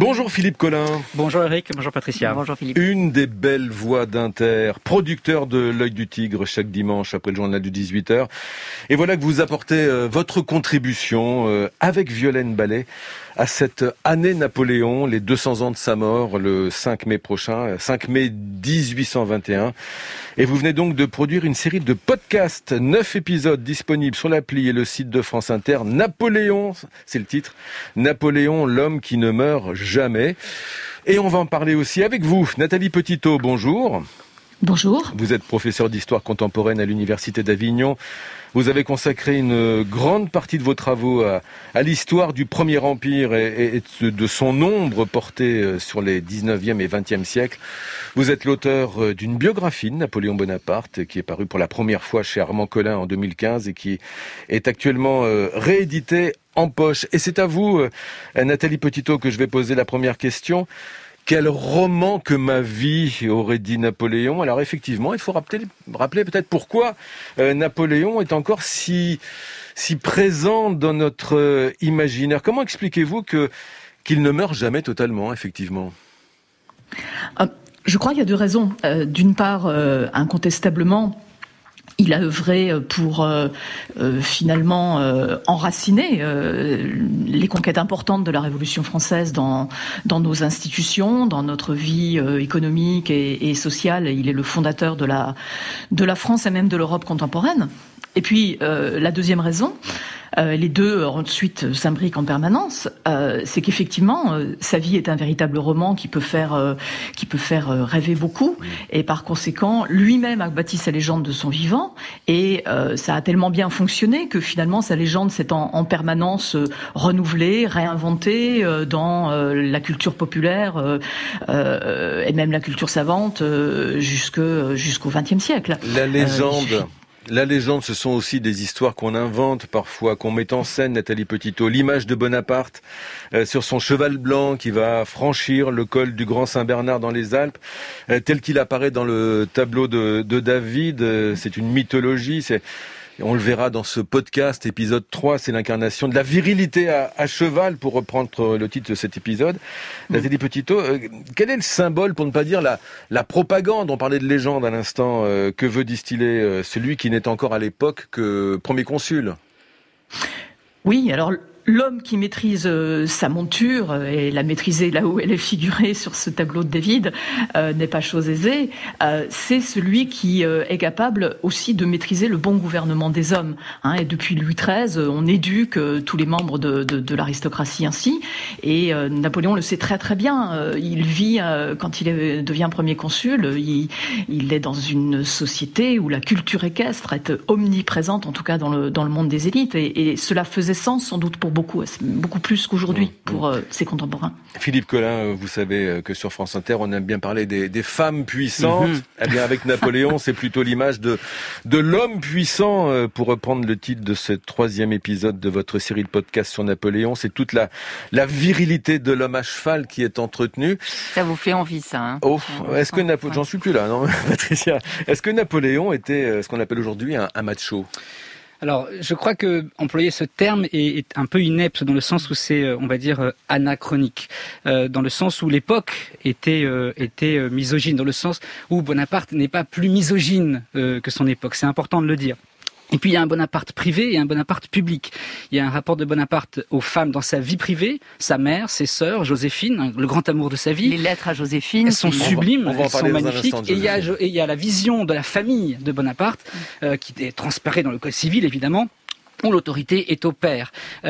Bonjour Philippe Collin. Bonjour Eric, bonjour Patricia. Bonjour Philippe. Une des belles voix d'Inter, producteur de L'Œil du Tigre chaque dimanche après le journal de 18h. Et voilà que vous apportez votre contribution avec Violaine Ballet à cette année Napoléon, les 200 ans de sa mort, le 5 mai prochain, 5 mai 1821. Et vous venez donc de produire une série de podcasts, 9 épisodes disponibles sur l'appli et le site de France Inter. Napoléon, c'est le titre. Napoléon, l'homme qui ne meurt jamais. Et on va en parler aussi avec vous. Nathalie Petitot, bonjour. Bonjour. Vous êtes professeure d'histoire contemporaine à l'Université d'Avignon. Vous avez consacré une grande partie de vos travaux à l'histoire du Premier Empire et de son ombre portée sur les 19e et 20e siècles. Vous êtes l'auteur d'une biographie de Napoléon Bonaparte qui est parue pour la première fois chez Armand Collin en 2015 et qui est actuellement rééditée en poche. Et c'est à vous, Nathalie Petitot, que je vais poser la première question. Quel roman que ma vie, aurait dit Napoléon. Alors effectivement, il faut rappeler peut-être pourquoi Napoléon est encore si présent dans notre imaginaire. Comment expliquez-vous qu'il ne meurt jamais totalement, effectivement ? Je crois qu'il y a deux raisons. D'une part, incontestablement, il a œuvré pour finalement enraciner les conquêtes importantes de la Révolution française dans nos institutions, dans notre vie économique et sociale. Il est le fondateur de la France et même de l'Europe contemporaine. Et puis la deuxième raison, les deux ensuite s'imbriquent en permanence, c'est qu'effectivement sa vie est un véritable roman qui peut faire rêver beaucoup, et par conséquent lui-même a bâti sa légende de son vivant, et ça a tellement bien fonctionné que finalement sa légende s'est en permanence renouvelée, réinventée dans la culture populaire et même la culture savante jusqu'au XXe siècle. La légende, ce sont aussi des histoires qu'on invente parfois, qu'on met en scène, Nathalie Petitot. L'image de Bonaparte sur son cheval blanc qui va franchir le col du Grand Saint-Bernard dans les Alpes, tel qu'il apparaît dans le tableau de David, c'est une mythologie, on le verra dans ce podcast, épisode 3, c'est l'incarnation de la virilité à cheval, pour reprendre le titre de cet épisode. Nathalie Petitot, quel est le symbole, pour ne pas dire la propagande, on parlait de légende à l'instant, que veut distiller celui qui n'est encore à l'époque que premier consul ? Oui, alors l'homme qui maîtrise sa monture, et la maîtriser là où elle est figurée sur ce tableau de David, n'est pas chose aisée. C'est celui qui est capable aussi de maîtriser le bon gouvernement des hommes. Et depuis Louis XIII, on éduque tous les membres de l'aristocratie ainsi. Et Napoléon le sait très très bien. Il vit, quand il devient premier consul, il est dans une société où la culture équestre est omniprésente, en tout cas dans le monde des élites. Et cela faisait sens sans doute pour beaucoup plus qu'aujourd'hui pour ses contemporains. Philippe Collin, vous savez que sur France Inter, on aime bien parler des femmes puissantes. Eh bien, avec Napoléon, c'est plutôt l'image de l'homme puissant, pour reprendre le titre de ce 3e épisode de votre série de podcasts sur Napoléon. C'est toute la virilité de l'homme à cheval qui est entretenue. Ça vous fait envie, ça, hein ? Est-ce que j'en suis plus là, non, Patricia. Est-ce que Napoléon était ce qu'on appelle aujourd'hui un macho ? Alors, je crois que employer ce terme est un peu inepte dans le sens où c'est, on va dire, anachronique, dans le sens où l'époque était misogyne, dans le sens où Bonaparte n'est pas plus misogyne que son époque. C'est important de le dire. Et puis il y a un Bonaparte privé et un Bonaparte public. Il y a un rapport de Bonaparte aux femmes dans sa vie privée, sa mère, ses sœurs, Joséphine, le grand amour de sa vie. Les lettres à Joséphine. Elles sont sublimes, elles sont magnifiques. Et il y a la vision de la famille de Bonaparte, qui est transparaît dans le code civil évidemment, où l'autorité est au père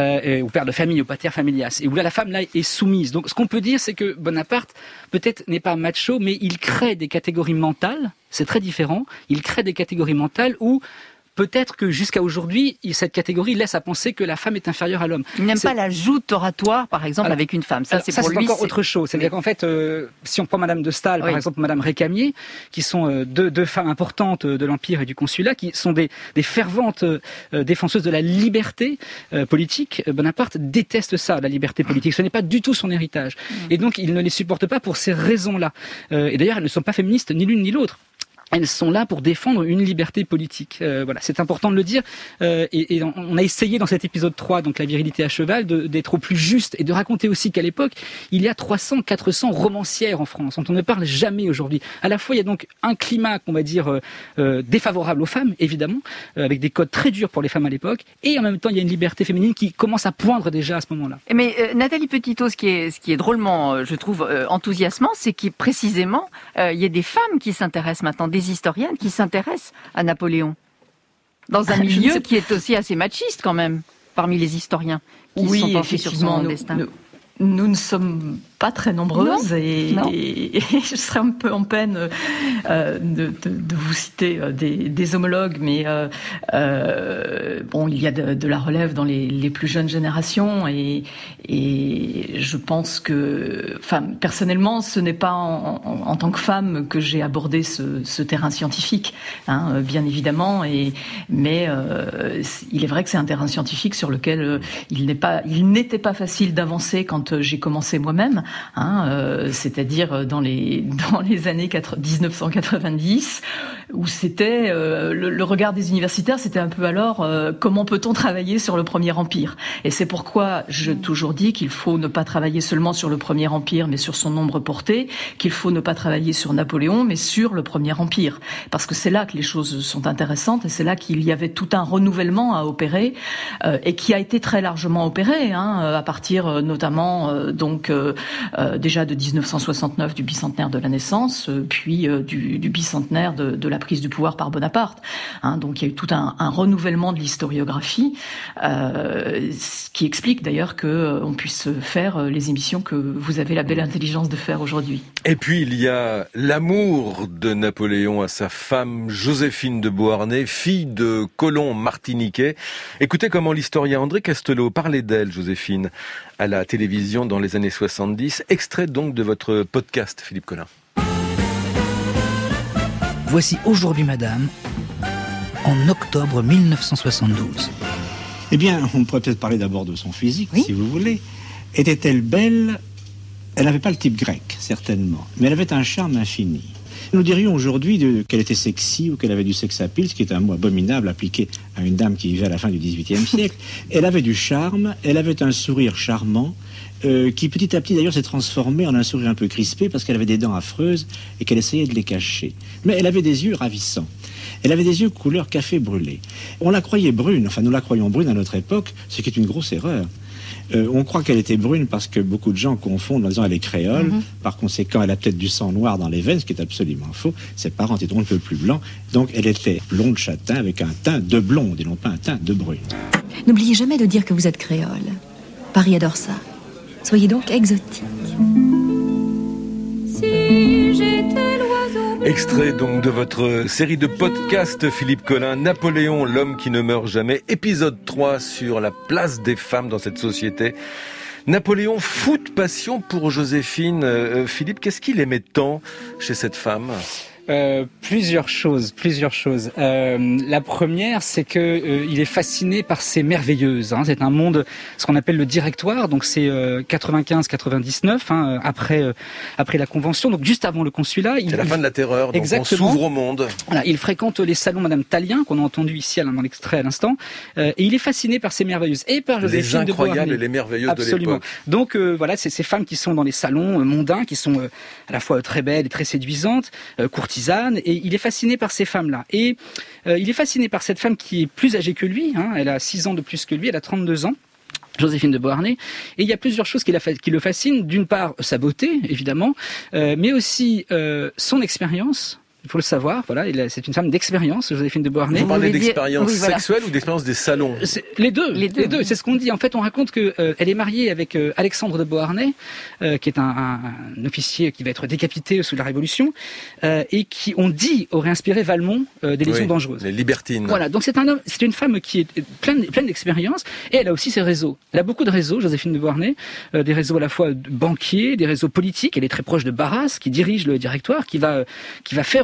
de famille, au pater familias, et où là la femme là est soumise. Donc ce qu'on peut dire, c'est que Bonaparte peut-être n'est pas macho, mais il crée des catégories mentales, c'est très différent, il crée des catégories mentales où peut-être que jusqu'à aujourd'hui, cette catégorie laisse à penser que la femme est inférieure à l'homme. Il n'aime pas la joute oratoire, par exemple, avec une femme. Ça, c'est encore autre chose. C'est-à-dire qu'en fait, si on prend Madame de Staël, par exemple, Madame Récamier, qui sont deux femmes importantes de l'Empire et du Consulat, qui sont des ferventes défenseuses de la liberté politique, Bonaparte déteste ça, la liberté politique. Ce n'est pas du tout son héritage. Et donc, il ne les supporte pas pour ces raisons-là. Et d'ailleurs, elles ne sont pas féministes ni l'une ni l'autre. elles sont là pour défendre une liberté politique. Voilà, c'est important de le dire. Et on a essayé dans cet épisode 3, donc la virilité à cheval, d'être au plus juste et de raconter aussi qu'à l'époque, il y a 300-400 romancières en France, dont on ne parle jamais aujourd'hui. À la fois, il y a donc un climat, qu'on va dire, défavorable aux femmes, évidemment, avec des codes très durs pour les femmes à l'époque, et en même temps, il y a une liberté féminine qui commence à poindre déjà à ce moment-là. Mais Nathalie Petitot, ce qui est drôlement, je trouve, enthousiasmant, c'est qu'il précisément, il y a des femmes qui s'intéressent maintenant, des historiennes qui s'intéressent à Napoléon, dans un milieu qui est aussi assez machiste quand même, parmi les historiens qui sont penchés sur son destin. Nous ne sommes pas très nombreuses et je serais un peu en peine de vous citer des homologues, mais bon, il y a de la relève dans les plus jeunes générations et je pense que, enfin, personnellement, ce n'est pas en tant que femme que j'ai abordé ce terrain scientifique, hein, bien évidemment, mais il est vrai que c'est un terrain scientifique sur lequel il n'était pas facile d'avancer quand j'ai commencé moi-même. C'est-à-dire dans les années 1990, où c'était le regard des universitaires, c'était un peu alors comment peut-on travailler sur le Premier Empire. Et c'est pourquoi j'ai toujours dit qu'il faut ne pas travailler seulement sur le Premier Empire, mais sur son nombre porté, qu'il faut ne pas travailler sur Napoléon, mais sur le Premier Empire, parce que c'est là que les choses sont intéressantes et c'est là qu'il y avait tout un renouvellement à opérer et qui a été très largement opéré, à partir notamment déjà de 1969, du bicentenaire de la naissance, puis du bicentenaire de la prise du pouvoir par Bonaparte. Donc il y a eu tout un renouvellement de l'historiographie, ce qui explique d'ailleurs qu'on puisse faire les émissions que vous avez la belle intelligence de faire aujourd'hui. Et puis il y a l'amour de Napoléon à sa femme Joséphine de Beauharnais, fille de colons martiniquais. Écoutez comment l'historien André Castelot parlait d'elle, Joséphine, à la télévision dans les années 70. Extrait donc de votre podcast, Philippe Collin. Voici Aujourd'hui Madame, en octobre 1972. Eh bien, on pourrait peut-être parler d'abord de son physique, si vous voulez. Était-elle belle ? Elle n'avait pas le type grec, certainement, mais elle avait un charme infini. Nous dirions aujourd'hui qu'elle était sexy ou qu'elle avait du sex appeal, ce qui est un mot abominable appliqué à une dame qui vivait à la fin du XVIIIe siècle. Elle avait du charme, elle avait un sourire charmant, qui petit à petit d'ailleurs s'est transformé en un sourire un peu crispé parce qu'elle avait des dents affreuses et qu'elle essayait de les cacher. Mais elle avait des yeux ravissants. Elle avait des yeux couleur café brûlé. On la croyait brune, enfin nous la croyons brune à notre époque, ce qui est une grosse erreur. On croit qu'elle était brune parce que beaucoup de gens confondent en disant elle est créole. Par conséquent, elle a peut-être du sang noir dans les veines, ce qui est absolument faux. Ses parents étaient un peu plus blancs. Donc elle était blonde châtain avec un teint de blonde et non pas un teint de brune. N'oubliez jamais de dire que vous êtes créole. Paris adore ça. Soyez donc exotique. Si j'étais l'oiseau... Extrait donc de votre série de podcasts, Philippe Collin, Napoléon, l'homme qui ne meurt jamais, épisode 3 sur la place des femmes dans cette société. Napoléon, fou de passion pour Joséphine. Philippe, qu'est-ce qu'il aimait tant chez cette femme ? Plusieurs choses. La première, c'est que il est fasciné par ces merveilleuses. C'est un monde, ce qu'on appelle le directoire. Donc c'est 95-99, après la Convention, donc juste avant le consulat. C'est la fin de la terreur. Donc exactement. On s'ouvre au monde. Voilà, il fréquente les salons Madame Tallien qu'on a entendu ici dans l'extrait à l'instant, et il est fasciné par ces merveilleuses et par Joséphine de Beauharnais. Les incroyables et les merveilleuses absolument. De l'époque. Donc voilà, c'est ces femmes qui sont dans les salons mondains, qui sont à la fois très belles et très séduisantes, courtisanes, et il est fasciné par ces femmes-là. Et il est fasciné par cette femme qui est plus âgée que lui, elle a 6 ans de plus que lui, elle a 32 ans. Joséphine de Beauharnais, et il y a plusieurs choses qui le fascinent. D'une part, sa beauté, évidemment, mais aussi son expérience. Il faut le savoir, voilà, c'est une femme d'expérience, Joséphine de Beauharnais. Vous parlez d'expérience sexuelle ou d'expérience des salons ? Les deux. C'est ce qu'on dit. En fait, on raconte que elle est mariée avec Alexandre de Beauharnais, qui est un officier qui va être décapité sous la Révolution, et qui, on dit, aurait inspiré Valmont des lésions dangereuses. Les libertines. Voilà, donc c'est une femme qui est pleine d'expérience, et elle a aussi ses réseaux. Elle a beaucoup de réseaux, Joséphine de Beauharnais, des réseaux à la fois banquiers, des réseaux politiques. Elle est très proche de Barras, qui dirige le directoire, qui va faire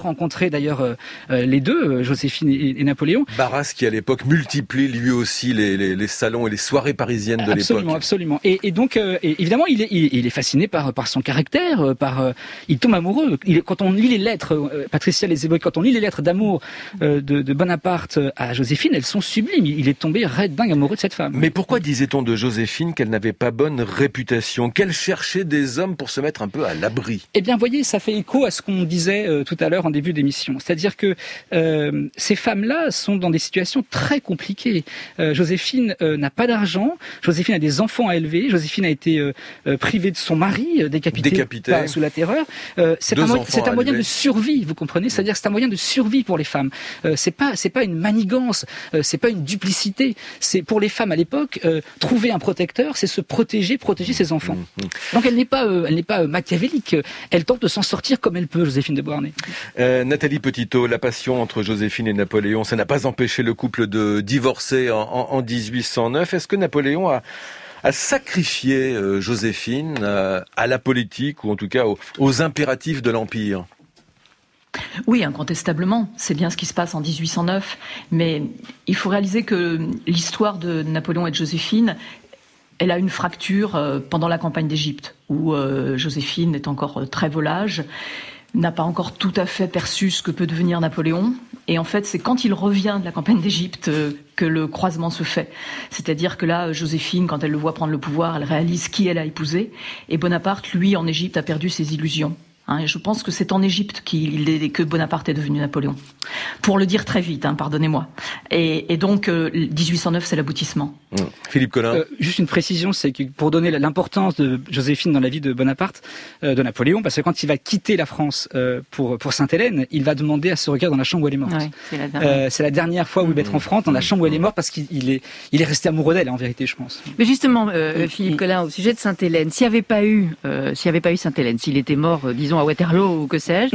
rencontré d'ailleurs les deux, Joséphine et Napoléon. Barras qui à l'époque multiplie lui aussi les salons et les soirées parisiennes de l'époque. Absolument. Et donc évidemment il est fasciné par son caractère, il tombe amoureux. Quand on lit les lettres, Patricia les évoque, quand on lit les lettres d'amour de Bonaparte à Joséphine, elles sont sublimes. Il est tombé raide dingue amoureux de cette femme. Mais pourquoi disait-on de Joséphine qu'elle n'avait pas bonne réputation, qu'elle cherchait des hommes pour se mettre un peu à l'abri? Eh bien, voyez, ça fait écho à ce qu'on disait tout à l'heure en début d'émission. C'est-à-dire que ces femmes-là sont dans des situations très compliquées. Joséphine n'a pas d'argent, Joséphine a des enfants à élever, Joséphine a été privée de son mari, décapité sous la terreur. C'est un moyen de survie, vous comprenez? C'est-à-dire que c'est un moyen de survie pour les femmes. C'est pas une manigance, c'est pas une duplicité. C'est pour les femmes à l'époque, trouver un protecteur, c'est se protéger ses enfants. Donc elle n'est pas machiavélique. Elle tente de s'en sortir comme elle peut, Joséphine de Beauharnais. Nathalie Petitot, la passion entre Joséphine et Napoléon, ça n'a pas empêché le couple de divorcer en 1809. Est-ce que Napoléon a sacrifié Joséphine à la politique, ou en tout cas aux impératifs de l'Empire? Oui, incontestablement. C'est bien ce qui se passe en 1809. Mais il faut réaliser que l'histoire de Napoléon et de Joséphine, elle a une fracture pendant la campagne d'Égypte, où Joséphine est encore très volage, n'a pas encore tout à fait perçu ce que peut devenir Napoléon. Et en fait, c'est quand il revient de la campagne d'Égypte que le croisement se fait. C'est-à-dire que là, Joséphine, quand elle le voit prendre le pouvoir, elle réalise qui elle a épousé. Et Bonaparte, lui, en Égypte, a perdu ses illusions. Et je pense que c'est en Égypte que Bonaparte est devenu Napoléon. Pour le dire très vite, pardonnez-moi. Et donc, 1809, c'est l'aboutissement. Philippe Collin. Juste une précision, c'est que pour donner l'importance de Joséphine dans la vie de Bonaparte, de Napoléon, parce que quand il va quitter la France pour Sainte-Hélène, il va demander à se regarder dans la chambre où elle est morte. Oui, c'est la dernière fois où il va être en France, dans la chambre où elle est morte, parce qu'il est resté amoureux d'elle, en vérité, je pense. Mais justement, Philippe Collin, au sujet de Sainte-Hélène, s'il n'y avait pas eu Sainte-Hélène, s'il était mort, disons, à Waterloo ou que sais-je,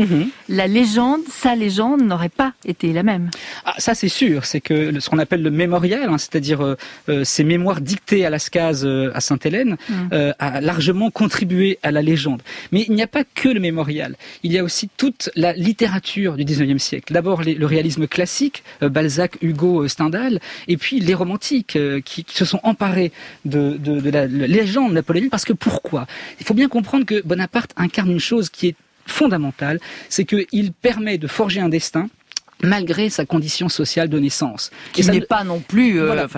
sa légende n'aurait pas été la même. Ah, ça c'est sûr, c'est que ce qu'on appelle le mémorial, c'est-à-dire ces mémoires dictées à Lascaz à Sainte-Hélène, a largement contribué à la légende. Mais il n'y a pas que le mémorial, il y a aussi toute la littérature du 19e siècle. D'abord le réalisme classique, Balzac, Hugo, Stendhal, et puis les romantiques qui se sont emparés de la légende napoléonienne. Parce que pourquoi? Il faut bien comprendre que Bonaparte incarne une chose qui est fondamentale, c'est qu'il permet de forger un destin malgré sa condition sociale de naissance. Qui n'est pas non plus...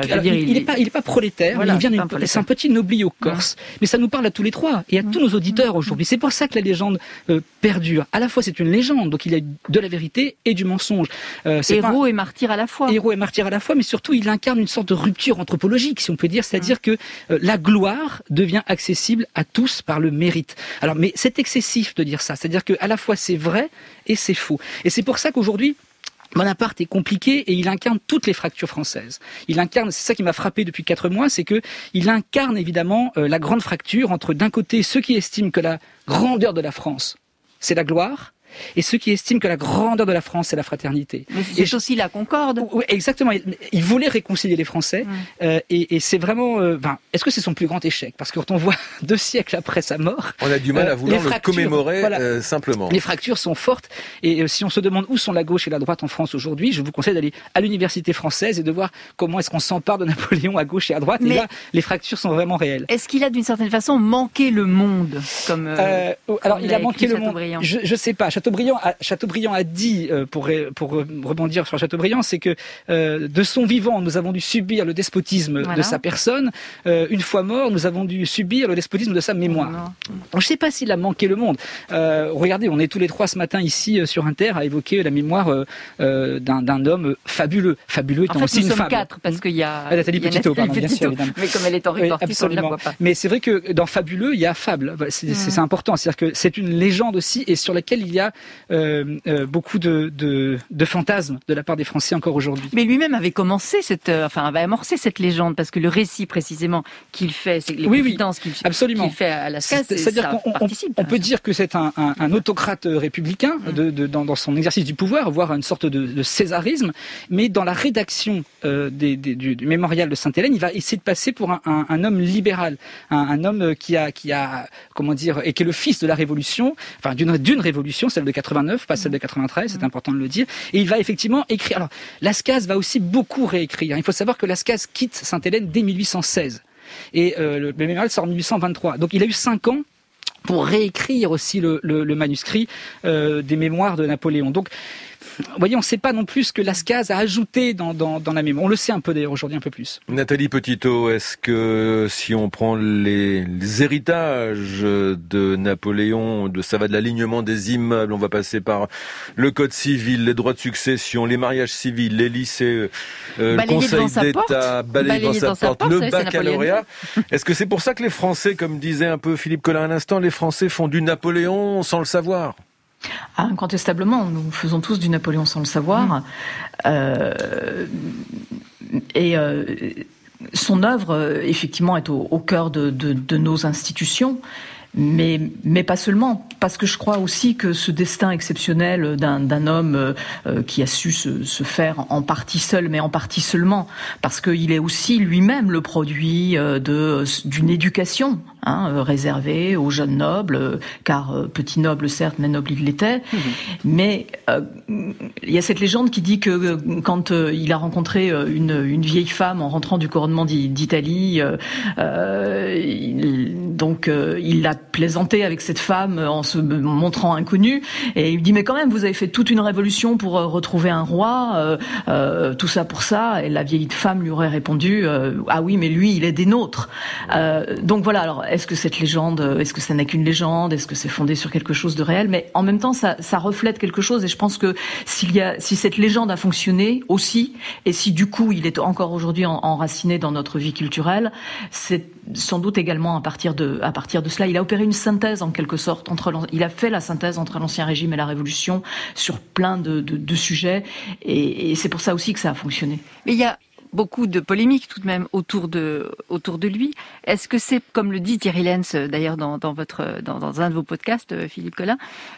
il n'est pas prolétaire, il vient c'est un petit nobliau corse, mais ça nous parle à tous les trois, et à tous nos auditeurs aujourd'hui. C'est pour ça que la légende perdure. À la fois, c'est une légende, donc il y a de la vérité et du mensonge. Héros et martyr à la fois. Héros et martyr à la fois, mais surtout, il incarne une sorte de rupture anthropologique, si on peut dire, c'est-à-dire que la gloire devient accessible à tous par le mérite. Alors, mais c'est excessif de dire ça, c'est-à-dire qu'à la fois, c'est vrai et c'est faux. Et c'est pour ça qu'aujourd'hui, Bonaparte est compliqué et il incarne toutes les fractures françaises. C'est ça qui m'a frappé depuis 4 mois, c'est que il incarne évidemment la grande fracture entre d'un côté ceux qui estiment que la grandeur de la France, c'est la gloire, et ceux qui estiment que la grandeur de la France, c'est la fraternité. Mais c'est aussi la concorde. Oui, exactement. Il voulait réconcilier les Français, et c'est vraiment... est-ce que c'est son plus grand échec? Parce que quand on voit 2 siècles après sa mort... On a du mal à vouloir le commémorer simplement. Les fractures sont fortes, et si on se demande où sont la gauche et la droite en France aujourd'hui, je vous conseille d'aller à l'université française et de voir comment est-ce qu'on s'empare de Napoléon à gauche et à droite. Mais et là, les fractures sont vraiment réelles. Est-ce qu'il a d'une certaine façon manqué le monde comme alors, il a manqué le monde. Je sais pas. Chateaubriand a dit, pour rebondir sur Chateaubriand, c'est que de son vivant, nous avons dû subir le despotisme de sa personne. Une fois mort, nous avons dû subir le despotisme de sa mémoire. Donc, je ne sais pas s'il a manqué le monde. Regardez, on est tous les 3 ce matin ici sur Inter à évoquer la mémoire d'un homme fabuleux. Fabuleux étant aussi une femme. Nous sommes 4 parce qu'il y a Nathalie Petitot, bien sûr, évidemment. Mais comme elle est en rétortique, on ne la voit pas. Mais c'est vrai que dans Fabuleux, il y a Fable. C'est important. C'est-à-dire que c'est une légende aussi, et sur laquelle il y a beaucoup de fantasmes de la part des Français encore aujourd'hui. Mais lui-même avait commencé avait amorcé cette légende, parce que le récit précisément qu'il fait, c'est les confidences qu'il fait à Lascaz, c'est-à-dire qu'on peut dire que c'est un autocrate républicain dans son exercice du pouvoir, voire une sorte de césarisme, mais dans la rédaction du mémorial de Sainte-Hélène, il va essayer de passer pour un homme libéral, un homme qui a comment dire, et qui est le fils de la révolution, enfin d'une révolution, c'est celle de 89, pas celle de 93, c'est important de le dire. Et il va effectivement écrire. Alors, Lascaz va aussi beaucoup réécrire. Il faut savoir que Lascaz quitte Sainte-Hélène dès 1816. Et le mémorial sort en 1823. Donc il a eu 5 ans pour réécrire aussi le manuscrit des mémoires de Napoléon. Donc, vous voyez, on ne sait pas non plus ce que Lascaz a ajouté dans la mémoire. On le sait un peu d'ailleurs aujourd'hui, un peu plus. Nathalie Petitot, est-ce que si on prend les héritages de Napoléon, ça va de l'alignement des immeubles, on va passer par le code civil, les droits de succession, les mariages civils, les lycées, le Conseil d'État, balayer dans sa porte, le baccalauréat. Est-ce que c'est pour ça que les Français, comme disait un peu Philippe Collin à l'instant, les Français font du Napoléon sans le savoir ? Incontestablement, nous faisons tous du Napoléon sans le savoir. Son œuvre, effectivement, est au cœur de nos institutions. Mais pas seulement, parce que je crois aussi que ce destin exceptionnel d'un homme qui a su se faire en partie seul, mais en partie seulement, parce qu'il est aussi lui-même le produit d'une éducation réservée aux jeunes nobles, car petit noble certes, mais noble il l'était. Mais il y a cette légende qui dit que quand il a rencontré une vieille femme en rentrant du couronnement d'Italie, il l'a plaisanté avec cette femme en se montrant inconnu, et il lui dit mais quand même vous avez fait toute une révolution pour retrouver un roi, tout ça pour ça. Et la vieille femme lui aurait répondu ah oui mais lui il est des nôtres. Donc voilà, alors est-ce que cette légende, est-ce que ça n'est qu'une légende, est-ce que c'est fondé sur quelque chose de réel? Mais en même temps ça reflète quelque chose, et je pense que si cette légende a fonctionné aussi, et si du coup il est encore aujourd'hui enraciné dans notre vie culturelle, c'est sans doute également à partir de cela. Il a opéré une synthèse en quelque sorte il a fait la synthèse entre l'Ancien Régime et la Révolution sur plein de sujets, et c'est pour ça aussi que ça a fonctionné. Mais il y a beaucoup de polémiques tout de même autour de lui. Est-ce que c'est, comme le dit Thierry Lenz d'ailleurs dans un de vos podcasts, Philippe Collin,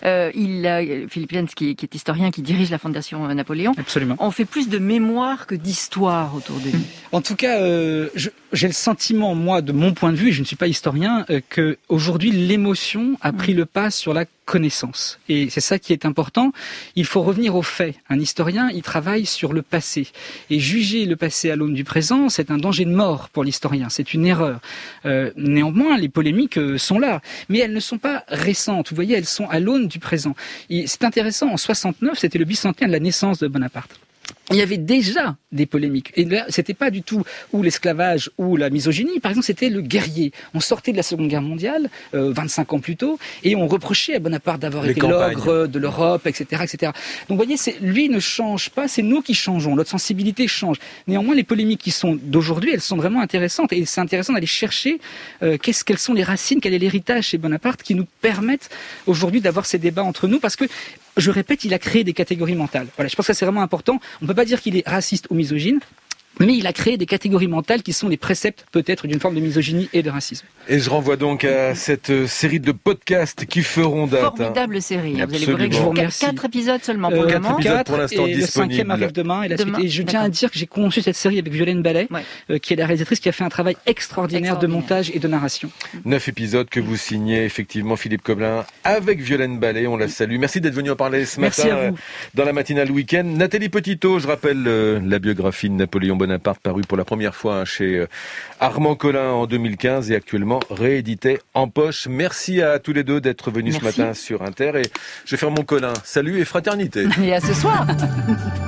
Philippe Lenz qui est historien, qui dirige la Fondation Napoléon. Absolument. On fait plus de mémoire que d'histoire autour de lui. En tout cas, j'ai le sentiment, moi, de mon point de vue, je ne suis pas historien, que aujourd'hui l'émotion a pris le pas sur la connaissance. Et c'est ça qui est important. Il faut revenir aux faits. Un historien, il travaille sur le passé. Et juger le passé à l'aune du présent, c'est un danger de mort pour l'historien. C'est une erreur. Néanmoins, les polémiques sont là. Mais elles ne sont pas récentes. Vous voyez, elles sont à l'aune du présent. Et c'est intéressant. En 69, c'était le bicentenaire de la naissance de Bonaparte. Il y avait déjà des polémiques. Et là, c'était pas du tout ou l'esclavage ou la misogynie. Par exemple, c'était le guerrier. On sortait de la Seconde Guerre mondiale, 25 ans plus tôt, et on reprochait à Bonaparte d'avoir été l'ogre de l'Europe, etc., etc. Donc, vous voyez, lui ne change pas, c'est nous qui changeons. Notre sensibilité change. Néanmoins, les polémiques qui sont d'aujourd'hui, elles sont vraiment intéressantes. Et c'est intéressant d'aller chercher quelles sont les racines, quel est l'héritage chez Bonaparte qui nous permettent aujourd'hui d'avoir ces débats entre nous, parce que je répète, il a créé des catégories mentales. Voilà, je pense que ça c'est vraiment important. On ne peut pas dire qu'il est raciste ou misogyne, mais il a créé des catégories mentales qui sont les préceptes peut-être d'une forme de misogynie et de racisme. Et je renvoie donc à cette série de podcasts qui feront date. Formidable série. Absolument. Vous allez voir 4 épisodes seulement pour le moment. 4 pour l'instant et disponible. Le 5e arrive demain et la suite. Et je tiens à dire que j'ai conçu cette série avec Violaine Ballet, qui est la réalisatrice qui a fait un travail extraordinaire de montage et de narration. 9 épisodes que vous signez effectivement, Philippe Collin, avec Violaine Ballet. On la salue. Merci d'être venu en parler ce matin dans la matinale week-end. Nathalie Petitot, je rappelle la biographie de Napoléon Bonaparte parue pour la première fois chez Armand Collin en 2015 et actuellement réédité en poche. Merci à tous les deux d'être venus ce matin sur Inter, et je vais faire mon Collin. Salut et fraternité. Et à ce soir.